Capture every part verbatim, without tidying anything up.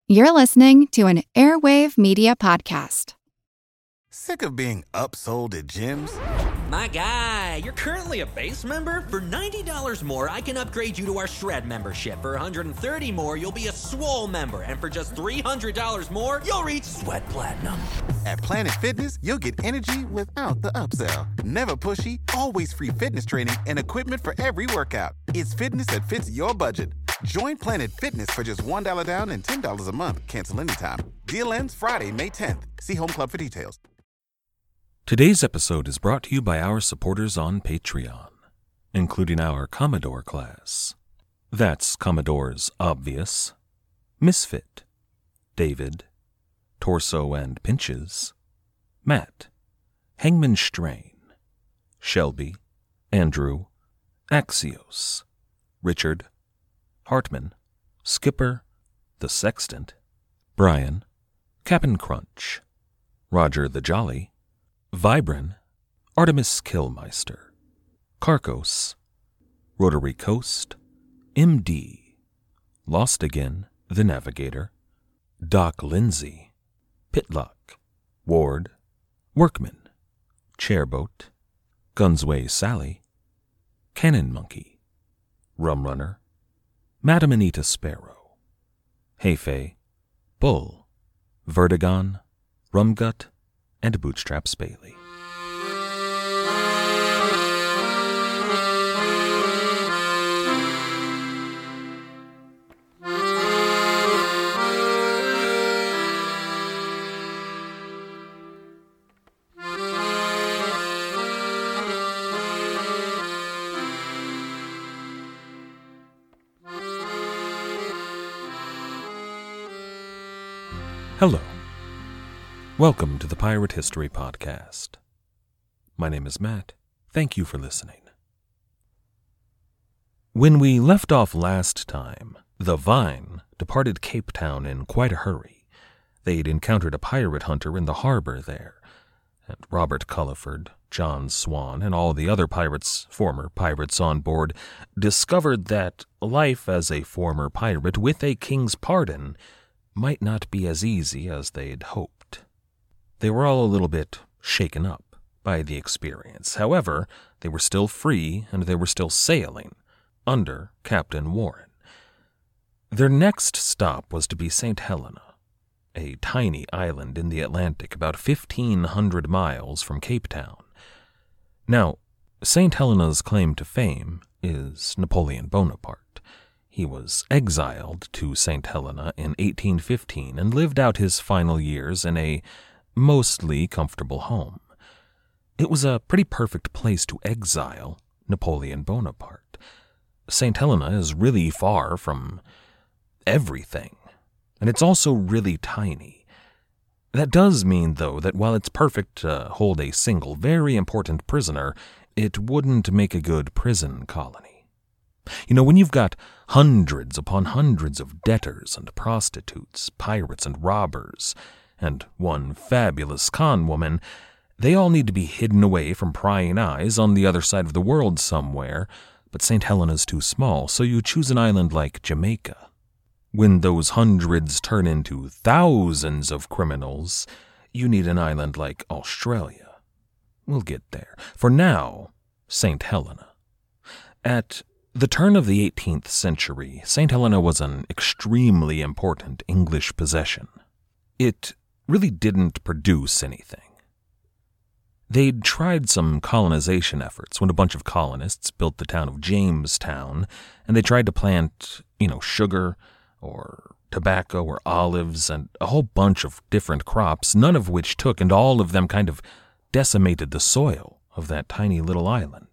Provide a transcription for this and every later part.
You're listening to an Airwave Media Podcast. Sick of being upsold at gyms? My guy, you're currently a base member? For ninety dollars more, I can upgrade you to our Shred membership. For one hundred thirty dollars more, you'll be a Swole member. And for just three hundred dollars more, you'll reach Sweat Platinum. At Planet Fitness, you'll get energy without the upsell. Never pushy, always free fitness training and equipment for every workout. It's fitness that fits your budget. Join Planet Fitness for just one dollar down and ten dollars a month. Cancel anytime. Deal ends Friday, May tenth. See Home Club for details. Today's episode is brought to you by our supporters on Patreon, including our Commodore class. That's Commodores Obvious, Misfit, David, Torso and Pinches, Matt, Hangman Strain, Shelby, Andrew, Axios, Richard, Hartman, Skipper, The Sextant, Brian, Cap'n Crunch, Roger the Jolly, Vibran, Artemis Killmeister, Carcos, Rotary Coast, M D, Lost Again, The Navigator, Doc Lindsay, Pitlock, Ward, Workman, Chairboat, Gunsway Sally, Cannon Monkey, Rum Runner, Madam Anita Sparrow, Heifei, Bull, Vertigon, Rumgut, and Bootstraps Bailey. Hello. Welcome to the Pirate History Podcast. My name is Matt. Thank you for listening. When we left off last time, the Vine departed Cape Town in quite a hurry. They'd encountered a pirate hunter in the harbor there, and Robert Culliford, John Swan, and all the other pirates, former pirates on board, discovered that life as a former pirate with a king's pardon might not be as easy as they'd hoped. They were all a little bit shaken up by the experience. However, they were still free and they were still sailing under Captain Warren. Their next stop was to be Saint Helena, a tiny island in the Atlantic about fifteen hundred miles from Cape Town. Now, Saint Helena's claim to fame is Napoleon Bonaparte. He was exiled to Saint Helena in eighteen fifteen and lived out his final years in a mostly comfortable home. It was a pretty perfect place to exile Napoleon Bonaparte. Saint Helena is really far from everything, and it's also really tiny. That does mean, though, that while it's perfect to hold a single, very important prisoner, it wouldn't make a good prison colony. You know, when you've got hundreds upon hundreds of debtors and prostitutes, pirates and robbers, and one fabulous con woman, they all need to be hidden away from prying eyes on the other side of the world somewhere, but Saint Helena's too small, so you choose an island like Jamaica. When those hundreds turn into thousands of criminals, you need an island like Australia. We'll get there. For now, Saint Helena. At the turn of the eighteenth century, Saint Helena was an extremely important English possession. It really didn't produce anything. They'd tried some colonization efforts when a bunch of colonists built the town of Jamestown, and they tried to plant, you know, sugar or tobacco or olives and a whole bunch of different crops, none of which took, and all of them kind of decimated the soil of that tiny little island.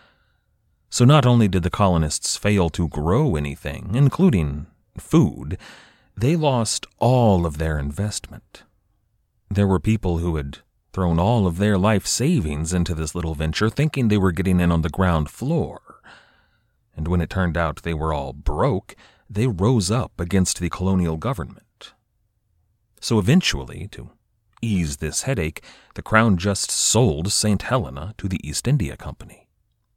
So not only did the colonists fail to grow anything, including food, they lost all of their investment. There were people who had thrown all of their life savings into this little venture, thinking they were getting in on the ground floor. And when it turned out they were all broke, they rose up against the colonial government. So eventually, to ease this headache, the Crown just sold Saint Helena to the East India Company.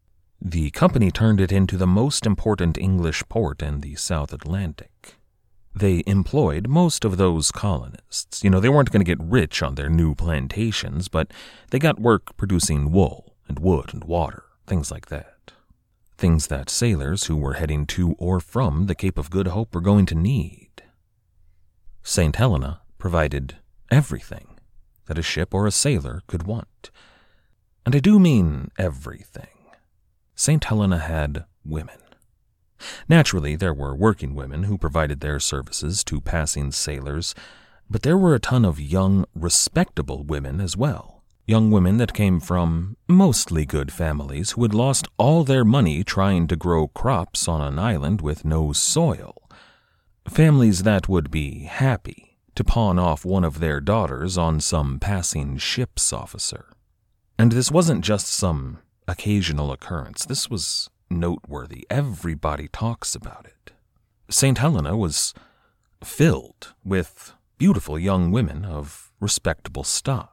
The company turned it into the most important English port in the South Atlantic. They employed most of those colonists. You know, they weren't going to get rich on their new plantations, but they got work producing wool and wood and water, things like that. Things that sailors who were heading to or from the Cape of Good Hope were going to need. Saint Helena provided everything that a ship or a sailor could want. And I do mean everything. Saint Helena had women. Naturally, there were working women who provided their services to passing sailors, but there were a ton of young, respectable women as well. Young women that came from mostly good families who had lost all their money trying to grow crops on an island with no soil. Families that would be happy to pawn off one of their daughters on some passing ship's officer. And this wasn't just some occasional occurrence. This was noteworthy. Everybody talks about it. Saint Helena was filled with beautiful young women of respectable stock.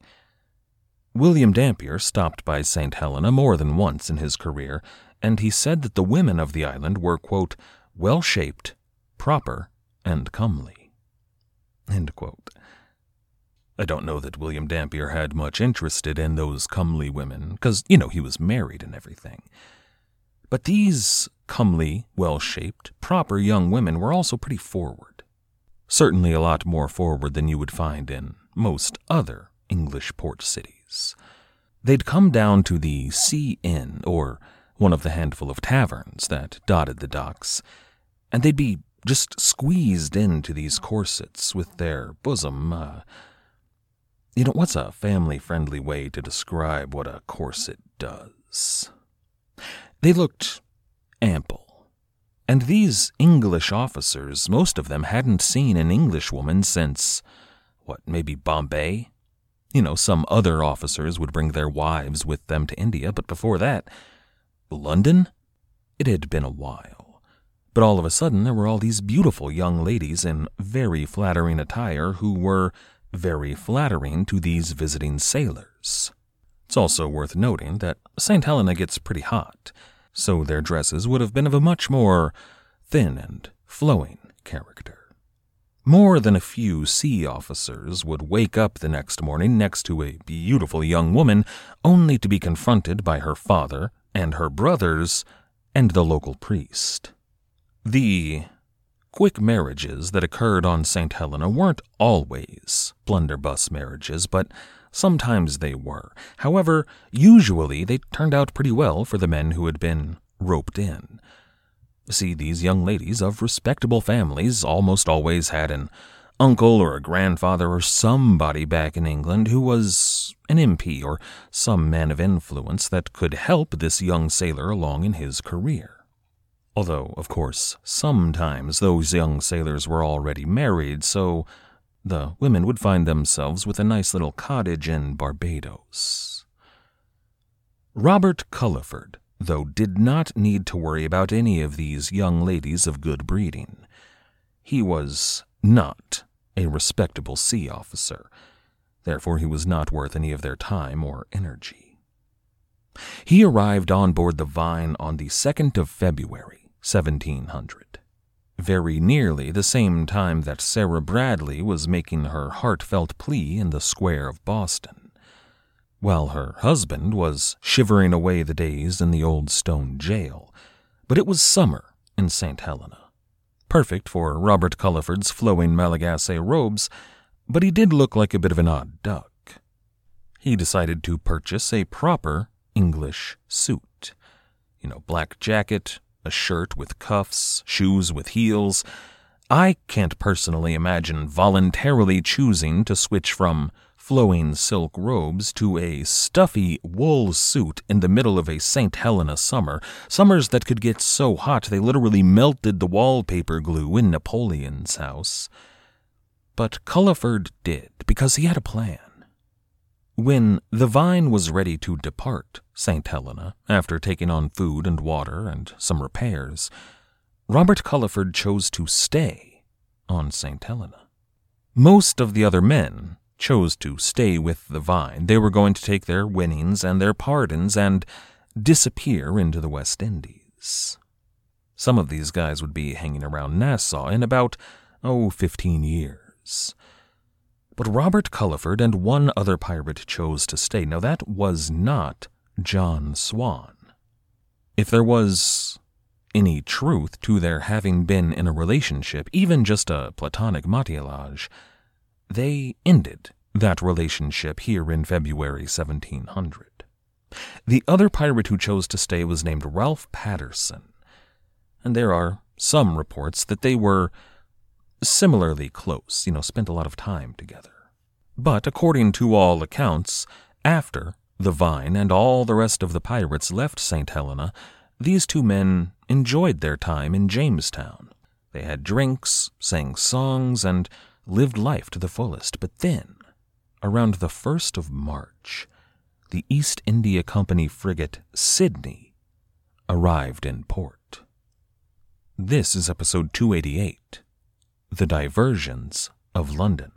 William Dampier stopped by Saint Helena more than once in his career, and he said that the women of the island were, quote, well-shaped, proper, and comely. End quote. I don't know that William Dampier had much interest in those comely women, because, you know, he was married and everything. But these comely, well-shaped, proper young women were also pretty forward. Certainly a lot more forward than you would find in most other English port cities. They'd come down to the Sea Inn, or one of the handful of taverns that dotted the docks, and they'd be just squeezed into these corsets with their bosom, uh, you know, what's a family-friendly way to describe what a corset does? They looked ample, and these English officers, most of them hadn't seen an Englishwoman since, what, maybe Bombay? You know, some other officers would bring their wives with them to India, but before that, London? It had been a while. But all of a sudden, there were all these beautiful young ladies in very flattering attire who were very flattering to these visiting sailors. It's also worth noting that Saint Helena gets pretty hot, so their dresses would have been of a much more thin and flowing character. More than a few sea officers would wake up the next morning next to a beautiful young woman, only to be confronted by her father and her brothers and the local priest. The quick marriages that occurred on Saint Helena weren't always blunderbuss marriages, but sometimes they were. However, usually they turned out pretty well for the men who had been roped in. See, these young ladies of respectable families almost always had an uncle or a grandfather or somebody back in England who was an M P or some man of influence that could help this young sailor along in his career. Although, of course, sometimes those young sailors were already married, so the women would find themselves with a nice little cottage in Barbados. Robert Culliford, though, did not need to worry about any of these young ladies of good breeding. He was not a respectable sea officer. Therefore, he was not worth any of their time or energy. He arrived on board the Vine on the second of February, seventeen hundred, very nearly the same time that Sarah Bradley was making her heartfelt plea in the square of Boston, while her husband was shivering away the days in the old stone jail. But it was summer in Saint Helena, perfect for Robert Culliford's flowing Malagasy robes, but he did look like a bit of an odd duck. He decided to purchase a proper English suit. You know, black jacket, a shirt with cuffs, shoes with heels. I can't personally imagine voluntarily choosing to switch from flowing silk robes to a stuffy wool suit in the middle of a Saint Helena summer, summers that could get so hot they literally melted the wallpaper glue in Napoleon's house. But Culliford did, because he had a plan. When the Vine was ready to depart Saint Helena, after taking on food and water and some repairs, Robert Culliford chose to stay on Saint Helena. Most of the other men chose to stay with the Vine. They were going to take their winnings and their pardons and disappear into the West Indies. Some of these guys would be hanging around Nassau in about oh, fifteen years. But Robert Culliford and one other pirate chose to stay. Now that was not John Swan. If there was any truth to their having been in a relationship, even just a platonic mariage, they ended that relationship here in February seventeen hundred. The other pirate who chose to stay was named Ralph Patterson, and there are some reports that they were similarly close, you know, spent a lot of time together. But according to all accounts, after the Vine and all the rest of the pirates left Saint Helena, these two men enjoyed their time in Jamestown. They had drinks, sang songs, and lived life to the fullest. But then, around the first of March, the East India Company frigate Sydney arrived in port. This is episode two eighty-eight, The Diversions of London.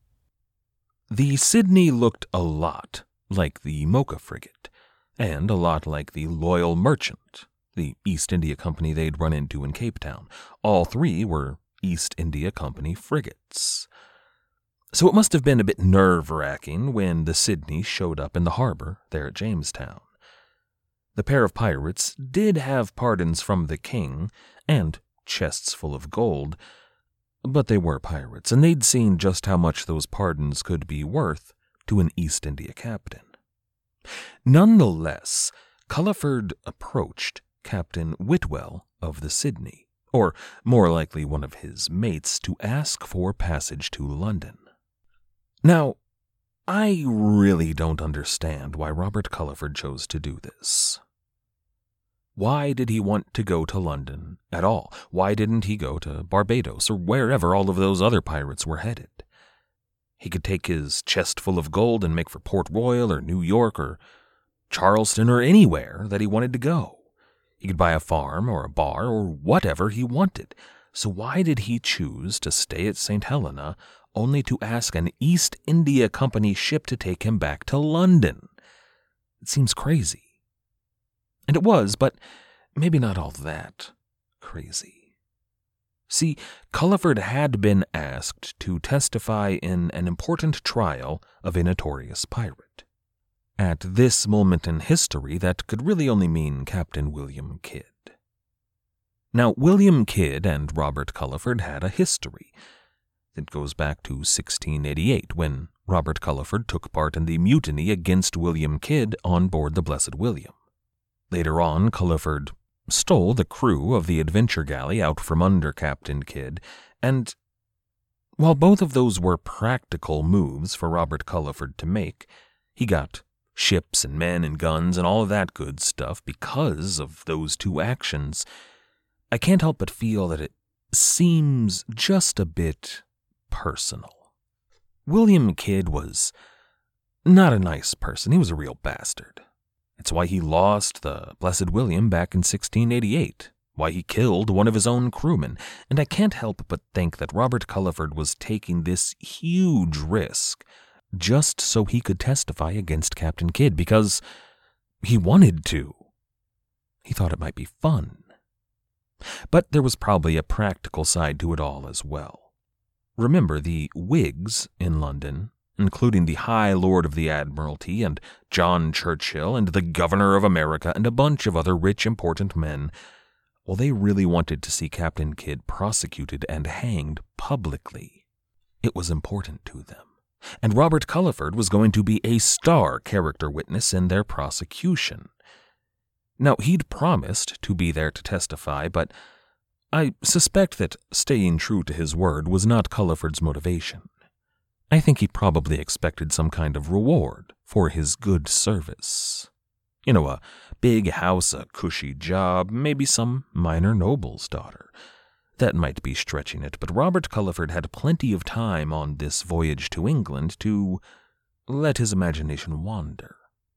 The Sydney looked a lot like the Mocha frigate, and a lot like the Loyal Merchant, the East India Company they'd run into in Cape Town. All three were East India Company frigates. So it must have been a bit nerve-wracking when the Sydney showed up in the harbor there at Jamestown. The pair of pirates did have pardons from the king and chests full of gold, but they were pirates, and they'd seen just how much those pardons could be worth to an East India captain. Nonetheless, Culliford approached Captain Whitwell of the Sydney, or more likely one of his mates, to ask for passage to London. Now, I really don't understand why Robert Culliford chose to do this. Why did he want to go to London at all? Why didn't he go to Barbados or wherever all of those other pirates were headed? He could take his chest full of gold and make for Port Royal or New York or Charleston or anywhere that he wanted to go. He could buy a farm or a bar or whatever he wanted. So why did he choose to stay at Saint Helena only to ask an East India Company ship to take him back to London? It seems crazy. And it was, but maybe not all that crazy. See, Culliford had been asked to testify in an important trial of a notorious pirate. At this moment in history, that could really only mean Captain William Kidd. Now, William Kidd and Robert Culliford had a history. It goes back to sixteen eighty-eight, when Robert Culliford took part in the mutiny against William Kidd on board the Blessed William. Later on, Culliford stole the crew of the Adventure Galley out from under Captain Kidd, and while both of those were practical moves for Robert Culliford to make, he got ships and men and guns and all of that good stuff because of those two actions. I can't help but feel that it seems just a bit personal. William Kidd was not a nice person. He was a real bastard. It's why he lost the Blessed William back in sixteen eighty-eight, why he killed one of his own crewmen, and I can't help but think that Robert Culliford was taking this huge risk just so he could testify against Captain Kidd, because he wanted to. He thought it might be fun. But there was probably a practical side to it all as well. Remember, the Whigs in London, including the High Lord of the Admiralty and John Churchill and the Governor of America and a bunch of other rich, important men, well, they really wanted to see Captain Kidd prosecuted and hanged publicly. It was important to them. And Robert Culliford was going to be a star character witness in their prosecution. Now, he'd promised to be there to testify, but I suspect that staying true to his word was not Culliford's motivation. I think he probably expected some kind of reward for his good service. You know, a big house, a cushy job, maybe some minor noble's daughter. That might be stretching it, but Robert Culliford had plenty of time on this voyage to England to let his imagination wander.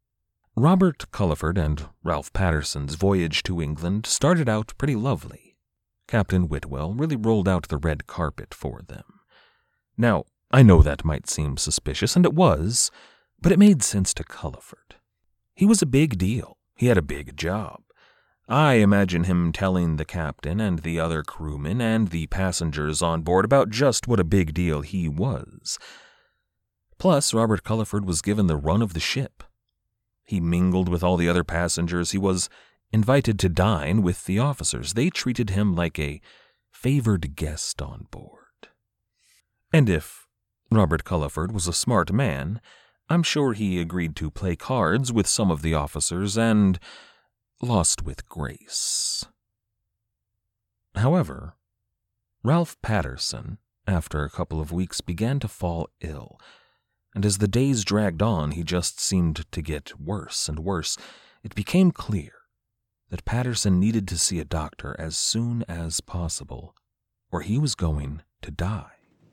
Robert Culliford and Ralph Patterson's voyage to England started out pretty lovely. Captain Whitwell really rolled out the red carpet for them. Now, I know that might seem suspicious, and it was, but it made sense to Culliford. He was a big deal. He had a big job. I imagine him telling the captain and the other crewmen and the passengers on board about just what a big deal he was. Plus, Robert Culliford was given the run of the ship. He mingled with all the other passengers. He was invited to dine with the officers. They treated him like a favored guest on board. And if Robert Culliford was a smart man, I'm sure he agreed to play cards with some of the officers and lost with grace. However, Ralph Patterson, after a couple of weeks, began to fall ill, and as the days dragged on, he just seemed to get worse and worse. It became clear that Patterson needed to see a doctor as soon as possible, or he was going to die.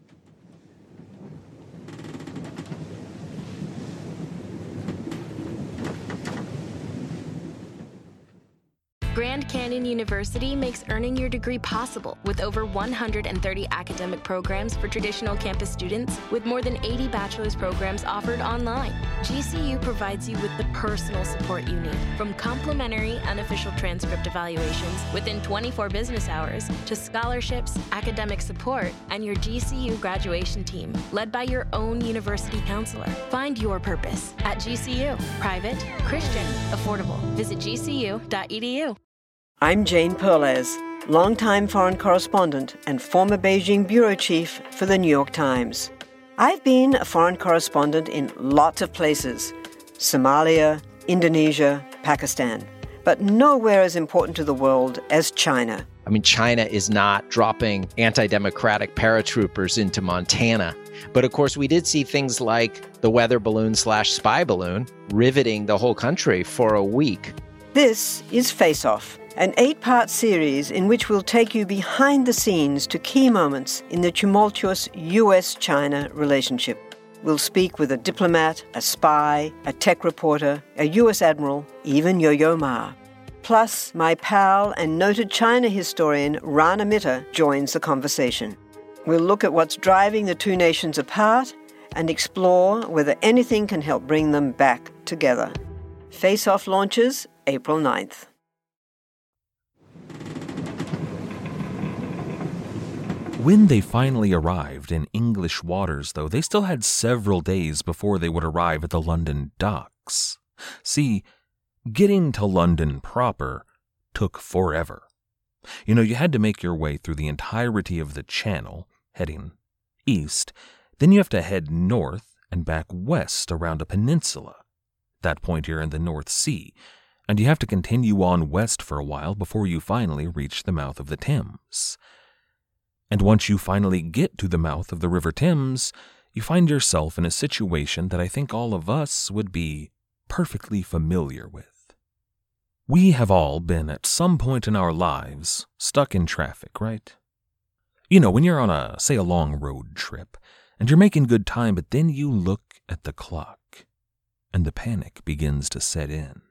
Grand Canyon University makes earning your degree possible with over one hundred thirty academic programs for traditional campus students, with more than eighty bachelor's programs offered online. G C U provides you with the personal support you need, from complimentary unofficial transcript evaluations within twenty-four business hours to scholarships, academic support, and your G C U graduation team, led by your own university counselor. Find your purpose at G C U. Private, Christian, affordable. Visit G C U dot E D U. I'm Jane Perlez, longtime foreign correspondent and former Beijing bureau chief for the New York Times. I've been a foreign correspondent in lots of places: Somalia, Indonesia, Pakistan, but nowhere as important to the world as China. I mean, China is not dropping anti-democratic paratroopers into Montana. But of course, we did see things like the weather balloon slash spy balloon riveting the whole country for a week. This is Face Off, an eight-part series in which we'll take you behind the scenes to key moments in the tumultuous U S China relationship. We'll speak with a diplomat, a spy, a tech reporter, a U S admiral, even Yo-Yo Ma. Plus, my pal and noted China historian Rana Mitter joins the conversation. We'll look at what's driving the two nations apart and explore whether anything can help bring them back together. Face Off launches April ninth. When they finally arrived in English waters, though, they still had several days before they would arrive at the London docks. See, getting to London proper took forever. You know, you had to make your way through the entirety of the Channel, heading east. Then you have to head north and back west around a peninsula. That point here in the North Sea. And you have to continue on west for a while before you finally reach the mouth of the Thames. And once you finally get to the mouth of the River Thames, you find yourself in a situation that I think all of us would be perfectly familiar with. We have all been at some point in our lives stuck in traffic, right? You know, when you're on a, say, a long road trip, and you're making good time, but then you look at the clock, and the panic begins to set in.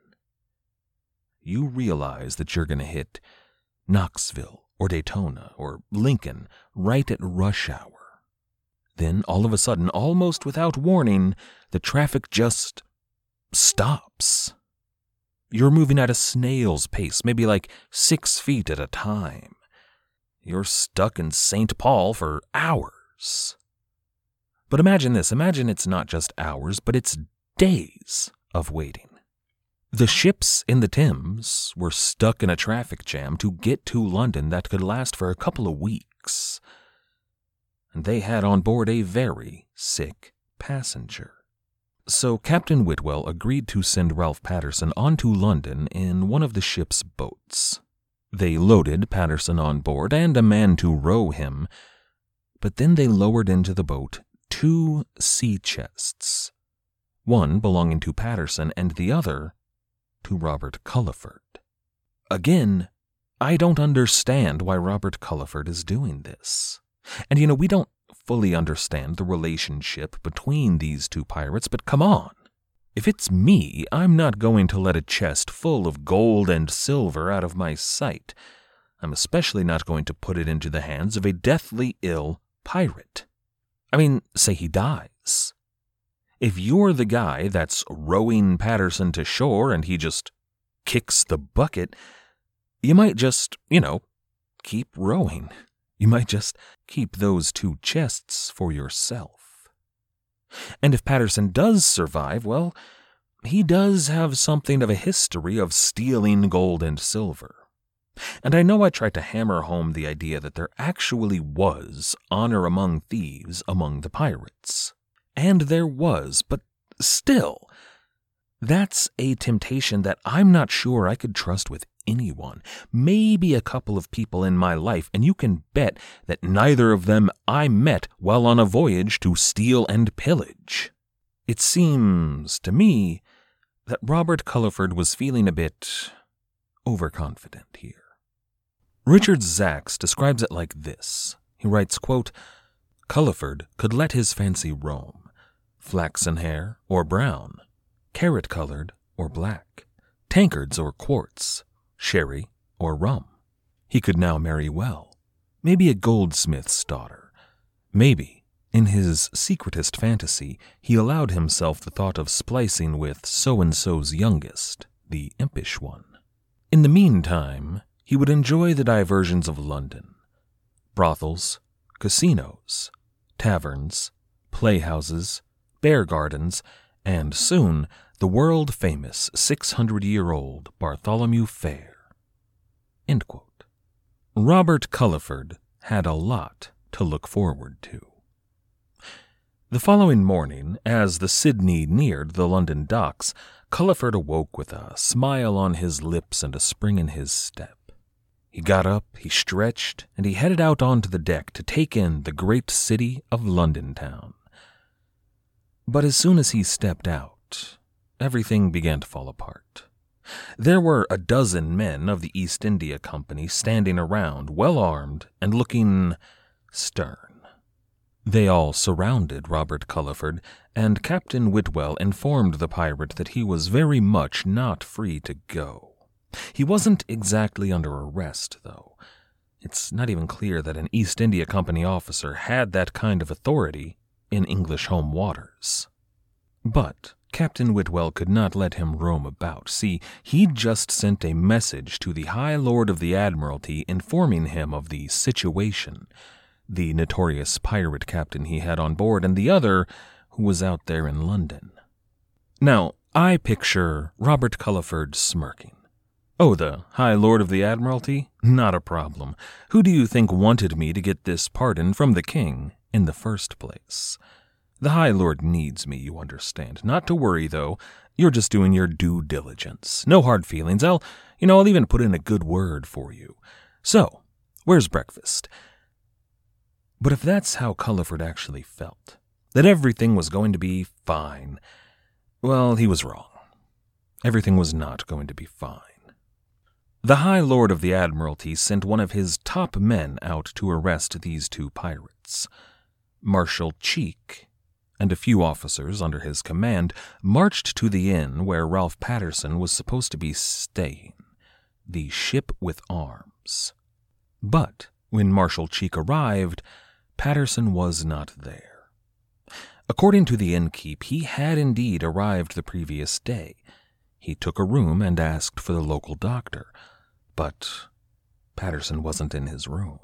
You realize that you're going to hit Knoxville or Daytona or Lincoln right at rush hour. Then, all of a sudden, almost without warning, the traffic just stops. You're moving at a snail's pace, maybe like six feet at a time. You're stuck in Saint Paul for hours. But imagine this, imagine it's not just hours, but it's days of waiting. The ships in the Thames were stuck in a traffic jam to get to London that could last for a couple of weeks. And they had on board a very sick passenger. So Captain Whitwell agreed to send Ralph Patterson on to London in one of the ship's boats. They loaded Patterson on board and a man to row him, but then they lowered into the boat two sea chests, one belonging to Patterson and the other to Robert Culliford. Again, I don't understand why Robert Culliford is doing this. And you know, we don't fully understand the relationship between these two pirates, but come on. If it's me, I'm not going to let a chest full of gold and silver out of my sight. I'm especially not going to put it into the hands of a deathly ill pirate. I mean, say he dies. If you're the guy that's rowing Patterson to shore and he just kicks the bucket, you might just, you know, keep rowing. You might just keep those two chests for yourself. And if Patterson does survive, well, he does have something of a history of stealing gold and silver. And I know I tried to hammer home the idea that there actually was honor among thieves among the pirates. And there was, but still, that's a temptation that I'm not sure I could trust with anyone. Maybe a couple of people in my life, and you can bet that neither of them I met while on a voyage to steal and pillage. It seems to me that Robert Culliford was feeling a bit overconfident here. Richard Zacks describes it like this. He writes, quote, Culliford could let his fancy roam, flaxen hair or brown, carrot-colored or black, tankards or quartz, sherry or rum. He could now marry well, maybe a goldsmith's daughter. Maybe, in his secretest fantasy, he allowed himself the thought of splicing with so-and-so's youngest, the impish one. In the meantime, he would enjoy the diversions of London, brothels, casinos, taverns, playhouses, bear gardens, and soon the world-famous six-hundred-year-old Bartholomew Fair. End quote. Robert Culliford had a lot to look forward to. The following morning, as the Sydney neared the London docks, Culliford awoke with a smile on his lips and a spring in his step. He got up, he stretched, and he headed out onto the deck to take in the great city of London town. But as soon as he stepped out, everything began to fall apart. There were a dozen men of the East India Company standing around, well-armed and looking stern. They all surrounded Robert Culliford, and Captain Whitwell informed the pirate that he was very much not free to go. He wasn't exactly under arrest, though. It's not even clear that an East India Company officer had that kind of authority in English home waters. But Captain Whitwell could not let him roam about. See, he'd just sent a message to the High Lord of the Admiralty informing him of the situation, the notorious pirate captain he had on board, and the other who was out there in London. Now, I picture Robert Culliford smirking. Oh, the High Lord of the Admiralty? Not a problem. Who do you think wanted me to get this pardon from the king in the first place? The High Lord needs me, you understand. Not to worry, though. You're just doing your due diligence. No hard feelings. I'll, you know, I'll even put in a good word for you. So, where's breakfast? But if that's how Culliford actually felt, that everything was going to be fine, well, he was wrong. Everything was not going to be fine. The High Lord of the Admiralty sent one of his top men out to arrest these two pirates. Marshal Cheek and a few officers under his command marched to the inn where Ralph Patterson was supposed to be staying, the Ship with Arms. But when Marshal Cheek arrived, Patterson was not there. According to the innkeep, he had indeed arrived the previous day. He took a room and asked for the local doctor, but Patterson wasn't in his room.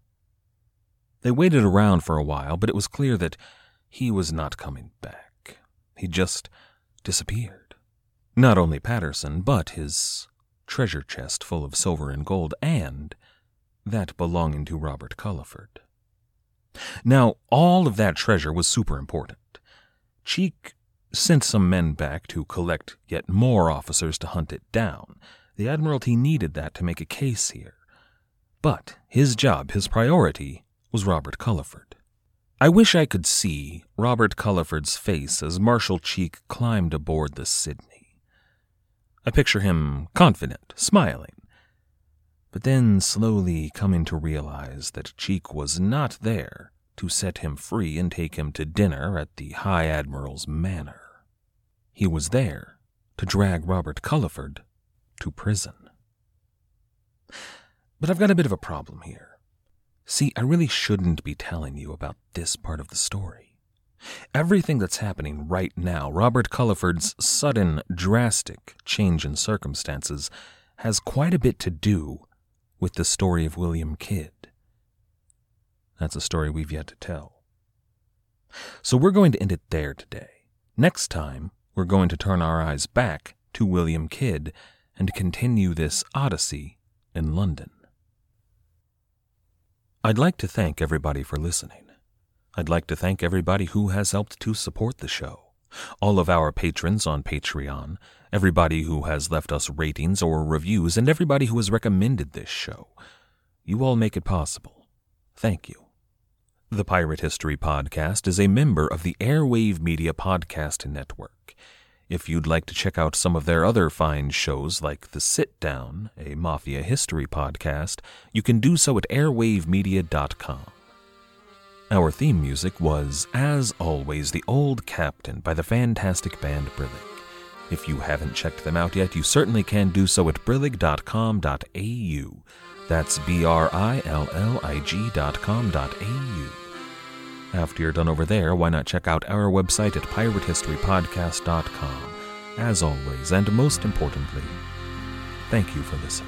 They waited around for a while, but it was clear that he was not coming back. He just disappeared. Not only Patterson, but his treasure chest full of silver and gold, and that belonging to Robert Culliford. Now, all of that treasure was super important. Cheek sent some men back to collect yet more officers to hunt it down. The Admiralty needed that to make a case here. But his job, his priority, was Robert Culliford. I wish I could see Robert Culliford's face as Marshal Cheek climbed aboard the Sydney. I picture him confident, smiling, but then slowly coming to realize that Cheek was not there to set him free and take him to dinner at the High Admiral's manor. He was there to drag Robert Culliford to prison. But I've got a bit of a problem here. See, I really shouldn't be telling you about this part of the story. Everything that's happening right now, Robert Culliford's sudden, drastic change in circumstances, has quite a bit to do with the story of William Kidd. That's a story we've yet to tell. So we're going to end it there today. Next time, we're going to turn our eyes back to William Kidd and continue this odyssey in London. I'd like to thank everybody for listening. I'd like to thank everybody who has helped to support the show. All of our patrons on Patreon, everybody who has left us ratings or reviews, and everybody who has recommended this show. You all make it possible. Thank you. The Pirate History Podcast is a member of the Airwave Media Podcast Network. If you'd like to check out some of their other fine shows like The Sit Down, a Mafia history podcast, you can do so at airwave media dot com. Our theme music was, as always, The Old Captain by the fantastic band Brillig. If you haven't checked them out yet, you certainly can do so at brillig dot com dot a u. That's B R I L L I G dot com dot A U. After you're done over there, why not check out our website at pirate history podcast dot com. As always, and most importantly, thank you for listening.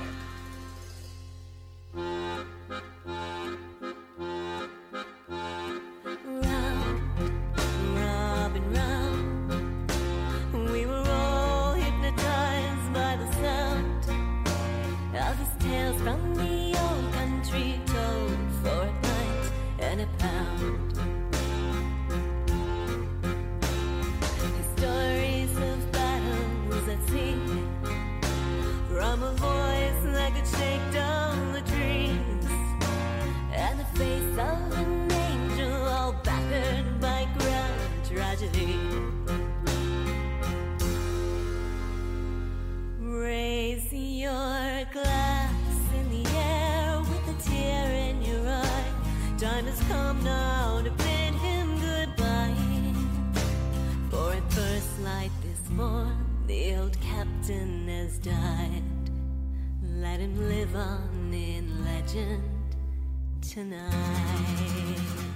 Raise your glass in the air with a tear in your eye. Time has come now to bid him goodbye. For at first light this morn, the old captain has died. Let him live on in legend tonight.